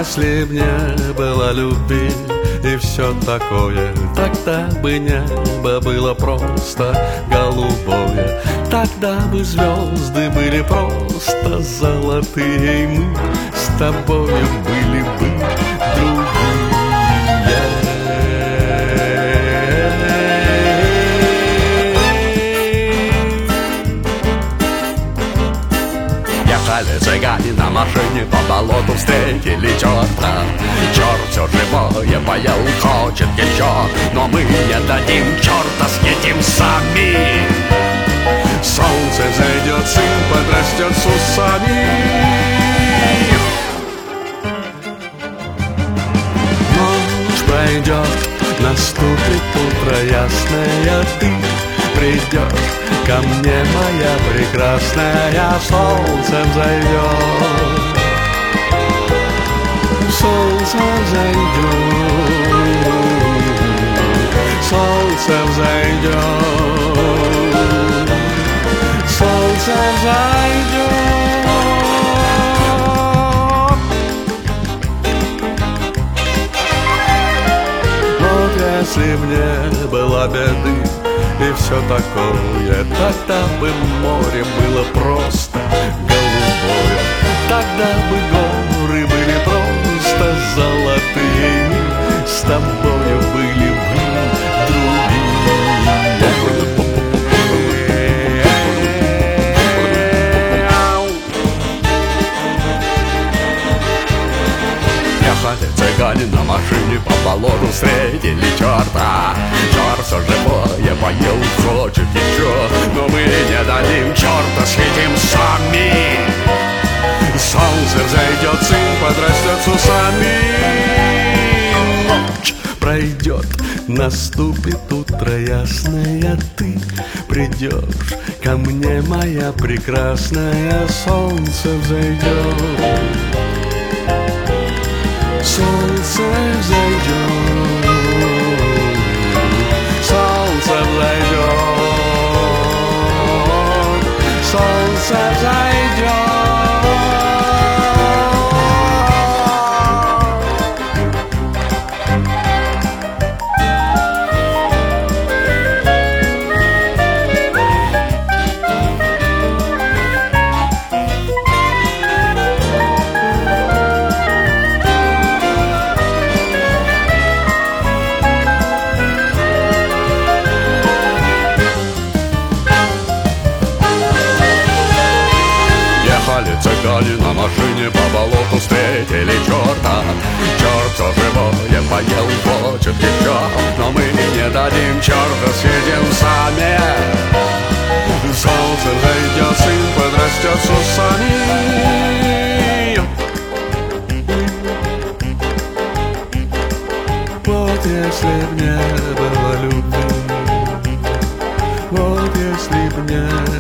если б не было любви и все такое, тогда бы небо было просто голубое, тогда бы звезды были просто золотые, и мы с тобою были бы другие. Ехали цыгане на машине по болоту, встретили черта. Черт все живое поел, хочет еще, но мы не дадим, черта съедим сами. Солнце зайдет, сын подрастет с усами. Ночь пройдет, наступит утро ясное, ты придешь ко мне, моя прекрасная, солнцем зайдет, солнцем зайдет, солнцем зайдет, солнцем зайдет. Вот если б не было беды и все такое, тогда бы море было просто голубое, тогда бы горы были просто золотые, мы с тобою были бы другие. Ехали цыгане на машине по болоту, встретили черта. Черт все живое поел, хочет еще, но мы не дадим, черта съедим сами. Солнце взойдет, сын подрастет с усами. Ночь пройдет, наступит утро ясное, ты придешь ко мне, моя прекрасная, солнце взойдет, солнце взойдет, солнце взойдет, солнце взойдет. Ехали цыгане на машине по болоту, встретили черта. Черт все живое поел, хочет еще, но мы не дадим, черта съедим сами. Солнце зайдет, сын подрастет с усами. Вот если б не было любви, вот если б не